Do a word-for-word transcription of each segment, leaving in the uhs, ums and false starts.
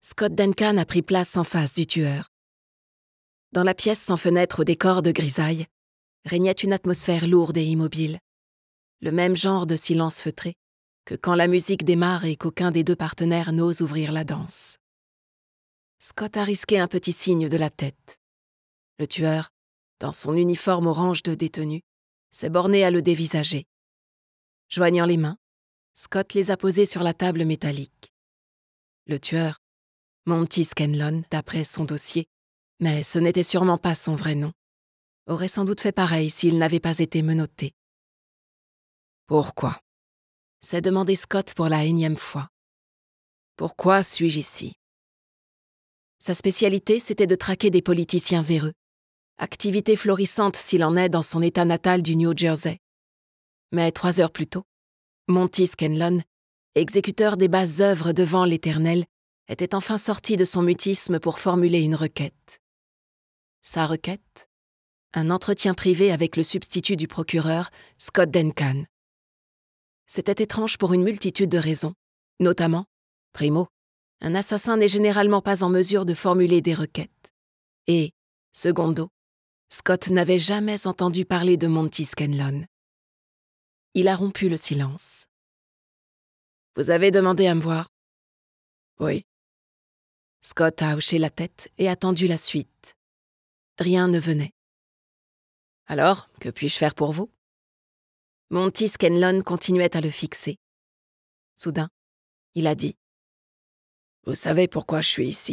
Scott Duncan a pris place en face du tueur. Dans la pièce sans fenêtre au décor de grisaille, régnait une atmosphère lourde et immobile. Le même genre de silence feutré que quand la musique démarre et qu'aucun des deux partenaires n'ose ouvrir la danse. Scott a risqué un petit signe de la tête. Le tueur, dans son uniforme orange de détenu, s'est borné à le dévisager. Joignant les mains, Scott les a posées sur la table métallique. Le tueur, Monty Scanlon, d'après son dossier, mais ce n'était sûrement pas son vrai nom, aurait sans doute fait pareil s'il n'avait pas été menotté. « Pourquoi ?» s'est demandé Scott pour la énième fois. « Pourquoi suis-je ici ?» Sa spécialité, c'était de traquer des politiciens véreux, activité florissante s'il en est dans son état natal du New Jersey. Mais trois heures plus tôt, Monty Scanlon, exécuteur des basses œuvres devant l'Éternel, était enfin sorti de son mutisme pour formuler une requête. Sa requête ? Un entretien privé avec le substitut du procureur, Scott Duncan. C'était étrange pour une multitude de raisons, notamment, primo, un assassin n'est généralement pas en mesure de formuler des requêtes. Et, secondo, Scott n'avait jamais entendu parler de Monty Scanlon. Il a rompu le silence. « Vous avez demandé à me voir ?»« Oui. » Scott a hoché la tête et attendu la suite. Rien ne venait. « Alors, que puis-je faire pour vous ?» Monty Scanlon continuait à le fixer. Soudain, il a dit « Vous savez pourquoi je suis ici ?»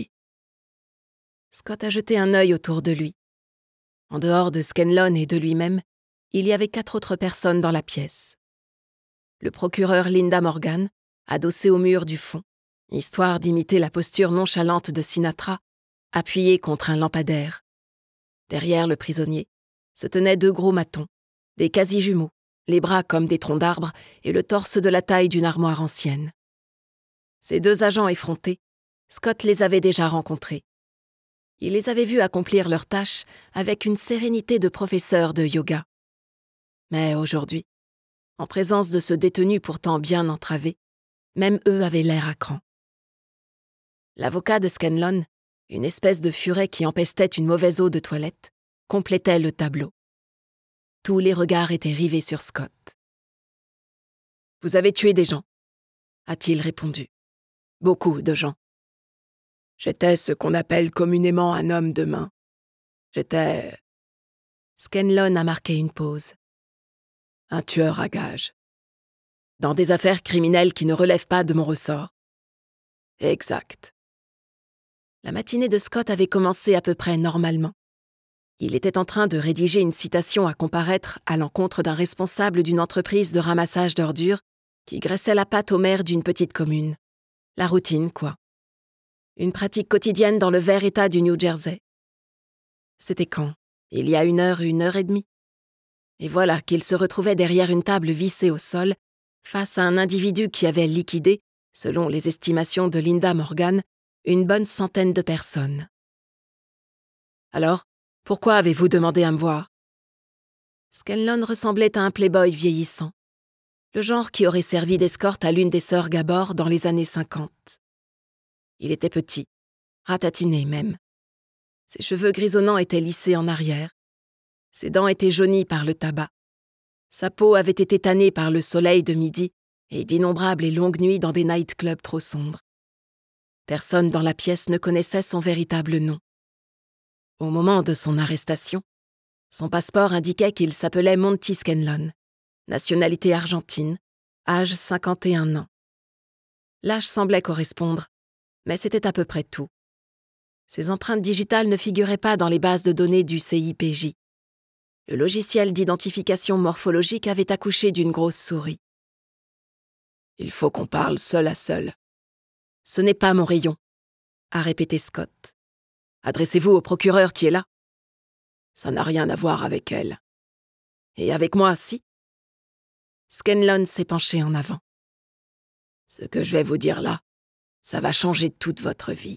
Scott a jeté un œil autour de lui. En dehors de Scanlon et de lui-même, il y avait quatre autres personnes dans la pièce. Le procureur Linda Morgan, adossé au mur du fond, histoire d'imiter la posture nonchalante de Sinatra, appuyé contre un lampadaire. Derrière le prisonnier se tenaient deux gros matons, des quasi-jumeaux, les bras comme des troncs d'arbres et le torse de la taille d'une armoire ancienne. Ces deux agents effrontés, Scott les avait déjà rencontrés. Il les avait vus accomplir leurs tâches avec une sérénité de professeur de yoga. Mais aujourd'hui, en présence de ce détenu pourtant bien entravé, même eux avaient l'air à cran. L'avocat de Scanlon, une espèce de furet qui empestait une mauvaise eau de toilette, complétait le tableau. Tous les regards étaient rivés sur Scott. « Vous avez tué des gens ?» a-t-il répondu. « Beaucoup de gens. J'étais ce qu'on appelle communément un homme de main. J'étais... » Scanlon a marqué une pause. « Un tueur à gages. Dans des affaires criminelles qui ne relèvent pas de mon ressort. » Exact. La matinée de Scott avait commencé à peu près normalement. Il était en train de rédiger une citation à comparaître à l'encontre d'un responsable d'une entreprise de ramassage d'ordures qui graissait la patte au maire d'une petite commune. La routine, quoi. Une pratique quotidienne dans le vert état du New Jersey. C'était quand ? Il y a une heure, une heure et demie. Et voilà qu'il se retrouvait derrière une table vissée au sol, face à un individu qui avait liquidé, selon les estimations de Linda Morgan, une bonne centaine de personnes. « Alors, pourquoi avez-vous demandé à me voir ?» Scanlon ressemblait à un playboy vieillissant, le genre qui aurait servi d'escorte à l'une des sœurs Gabor dans les années cinquante. Il était petit, ratatiné même. Ses cheveux grisonnants étaient lissés en arrière. Ses dents étaient jaunies par le tabac. Sa peau avait été tannée par le soleil de midi et d'innombrables et longues nuits dans des night-clubs trop sombres. Personne dans la pièce ne connaissait son véritable nom. Au moment de son arrestation, son passeport indiquait qu'il s'appelait Monty Scanlon, nationalité argentine, âge cinquante et un ans. L'âge semblait correspondre, mais c'était à peu près tout. Ses empreintes digitales ne figuraient pas dans les bases de données du C I P J. Le logiciel d'identification morphologique avait accouché d'une grosse souris. « Il faut qu'on parle seul à seul. »« Ce n'est pas mon rayon, » a répété Scott. « Adressez-vous au procureur qui est là. »« Ça n'a rien à voir avec elle. »« Et avec moi, si ?» Scanlon s'est penché en avant. « Ce que je vais vous dire là, ça va changer toute votre vie. »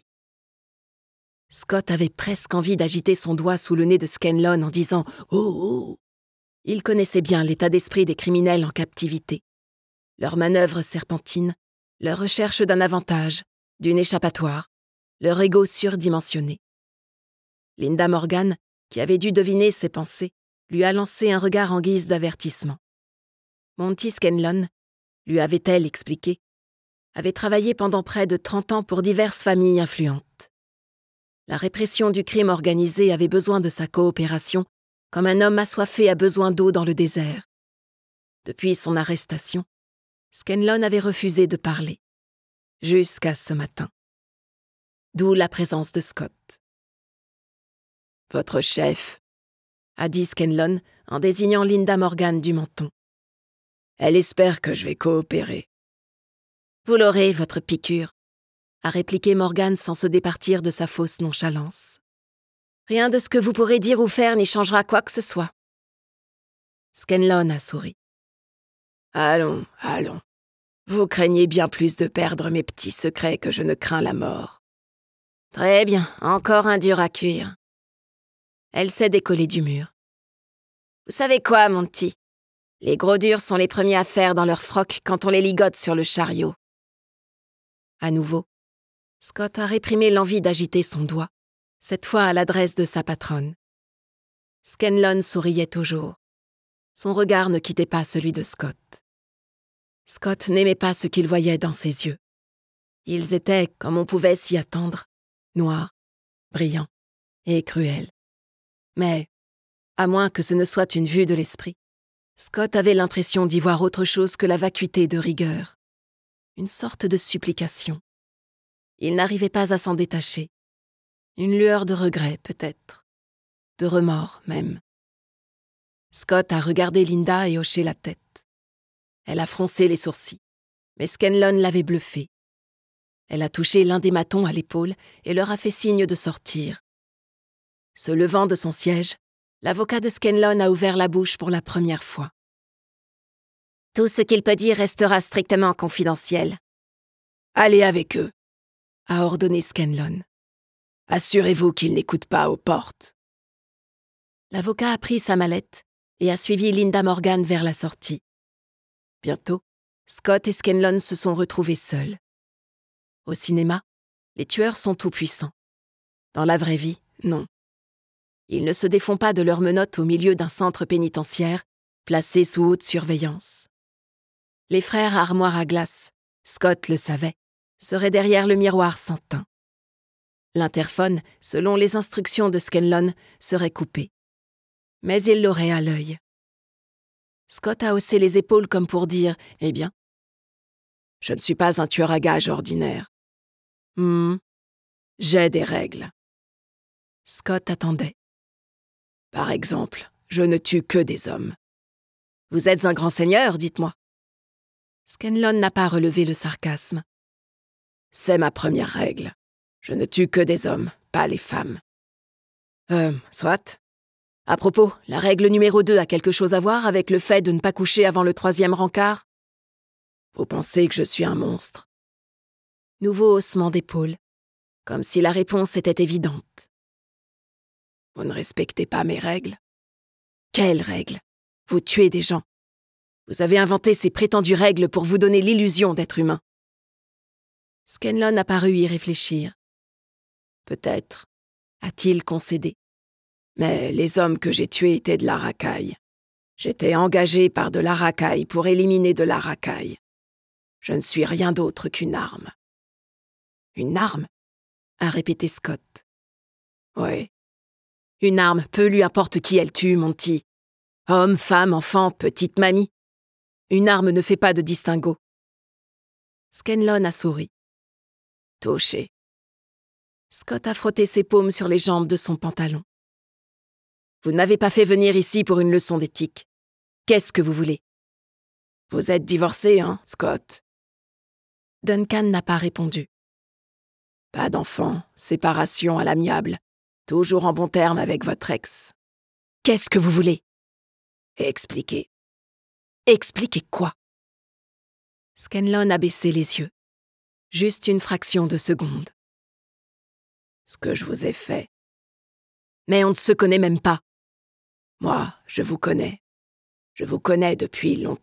Scott avait presque envie d'agiter son doigt sous le nez de Scanlon en disant « Oh, oh !» Il connaissait bien l'état d'esprit des criminels en captivité. Leurs manœuvres serpentines, leur recherche d'un avantage, d'une échappatoire, leur ego surdimensionné. Linda Morgan, qui avait dû deviner ses pensées, lui a lancé un regard en guise d'avertissement. Monty Scanlon, lui avait-elle expliqué, avait travaillé pendant près de trente ans pour diverses familles influentes. La répression du crime organisé avait besoin de sa coopération, comme un homme assoiffé a besoin d'eau dans le désert. Depuis son arrestation, Scanlon avait refusé de parler, jusqu'à ce matin. D'où la présence de Scott. « Votre chef », a dit Scanlon en désignant Linda Morgan du menton. « Elle espère que je vais coopérer. »« Vous l'aurez, votre piqûre », a répliqué Morgan sans se départir de sa fausse nonchalance. « Rien de ce que vous pourrez dire ou faire n'y changera quoi que ce soit. » Scanlon a souri. « Allons, allons. Vous craignez bien plus de perdre mes petits secrets que je ne crains la mort. » « Très bien, encore un dur à cuire. » Elle s'est décollée du mur. « Vous savez quoi, mon petit? Les gros durs sont les premiers à faire dans leur froc quand on les ligote sur le chariot. » À nouveau, Scott a réprimé l'envie d'agiter son doigt, cette fois à l'adresse de sa patronne. Scanlon souriait toujours. Son regard ne quittait pas celui de Scott. Scott n'aimait pas ce qu'il voyait dans ses yeux. Ils étaient, comme on pouvait s'y attendre, noirs, brillants et cruels. Mais, à moins que ce ne soit une vue de l'esprit, Scott avait l'impression d'y voir autre chose que la vacuité de rigueur, une sorte de supplication. Il n'arrivait pas à s'en détacher. Une lueur de regret, peut-être, de remords même. Scott a regardé Linda et hoché la tête. Elle a froncé les sourcils, mais Scanlon l'avait bluffée. Elle a touché l'un des matons à l'épaule et leur a fait signe de sortir. Se levant de son siège, l'avocat de Scanlon a ouvert la bouche pour la première fois. « Tout ce qu'il peut dire restera strictement confidentiel. »« Allez avec eux, » a ordonné Scanlon. « Assurez-vous qu'ils n'écoutent pas aux portes. » L'avocat a pris sa mallette et a suivi Linda Morgan vers la sortie. Bientôt, Scott et Scanlon se sont retrouvés seuls. Au cinéma, les tueurs sont tout-puissants. Dans la vraie vie, non. Ils ne se défont pas de leurs menottes au milieu d'un centre pénitentiaire, placé sous haute surveillance. Les frères Armoire à glace, Scott le savait, seraient derrière le miroir sans teint. L'interphone, selon les instructions de Scanlon, serait coupé. Mais il l'aurait à l'œil. Scott a haussé les épaules comme pour dire « Eh bien, je ne suis pas un tueur à gages ordinaire. Hmm, j'ai des règles. » Scott attendait. « Par exemple, je ne tue que des hommes. »« Vous êtes un grand seigneur, dites-moi. » Scanlon n'a pas relevé le sarcasme. « C'est ma première règle. Je ne tue que des hommes, pas les femmes. »« Euh, soit. À propos, la règle numéro deux a quelque chose à voir avec le fait de ne pas coucher avant le troisième rencard? Vous pensez que je suis un monstre? » Nouveau haussement d'épaule, comme si la réponse était évidente. « Vous ne respectez pas mes règles? » ?»« Quelles règles? Vous tuez des gens. Vous avez inventé ces prétendues règles pour vous donner l'illusion d'être humain. » Scanlon a paru y réfléchir. Peut-être a-t-il concédé. Mais les hommes que j'ai tués étaient de la racaille. J'étais engagé par de la racaille pour éliminer de la racaille. Je ne suis rien d'autre qu'une arme. « Une arme ?» a répété Scott. « Oui. Une arme, peu lui importe qui elle tue, Monty. Homme, femme, enfant, petite mamie. Une arme ne fait pas de distinguo. » Scanlon a souri. « Touché. » Scott a frotté ses paumes sur les jambes de son pantalon. « Vous ne m'avez pas fait venir ici pour une leçon d'éthique. Qu'est-ce que vous voulez? » « Vous êtes divorcé, hein, Scott? » Duncan n'a pas répondu. « Pas d'enfant, séparation à l'amiable. Toujours en bon terme avec votre ex. »« Qu'est-ce que vous voulez? » ?»« Expliquez. »« Expliquez quoi? » Scanlon a baissé les yeux. Juste une fraction de seconde. « Ce que je vous ai fait. »« Mais on ne se connaît même pas. »« Moi, je vous connais. Je vous connais depuis longtemps. »